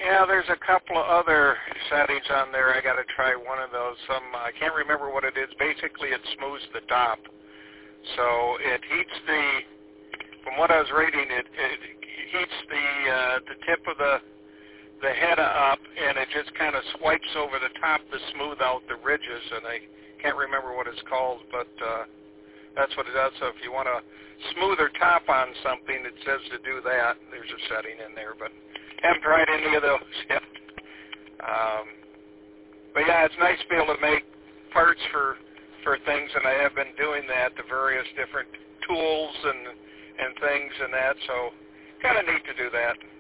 Yeah, there's a couple of other settings on there. I got to try one of those. I can't remember what it is. Basically, it smooths the top. So it heats from what I was reading, it heats the tip of the head up, and it just kind of swipes over the top to smooth out the ridges. And I can't remember what it's called, but that's what it does. So if you want a smoother top on something, it says to do that. There's a setting in there, but haven't tried any of those yet. But yeah, it's nice to be able to make parts for things, and I have been doing that, the various different tools and things and that, so kind of neat to do that.